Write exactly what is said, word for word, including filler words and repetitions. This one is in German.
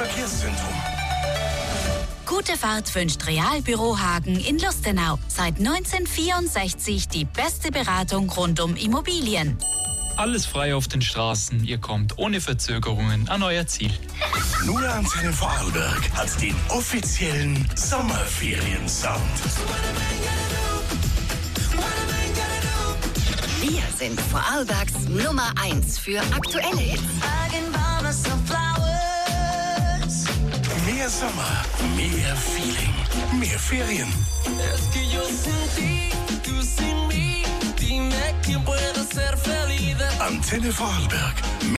Verkehrszentrum. Gute Fahrt wünscht Realbüro Hagen in Lustenau. Seit neunzehnhundertvierundsechzig die beste Beratung rund um Immobilien. Alles frei auf den Straßen. Ihr kommt ohne Verzögerungen an euer Ziel. Nur Antenne Vorarlberg hat den offiziellen Sommerferien-Sound. Wir sind Vorarlbergs Nummer eins für aktuelle Hits. Mehr Sommer, mehr Feeling, mehr Ferien. Antenne Vorarlberg.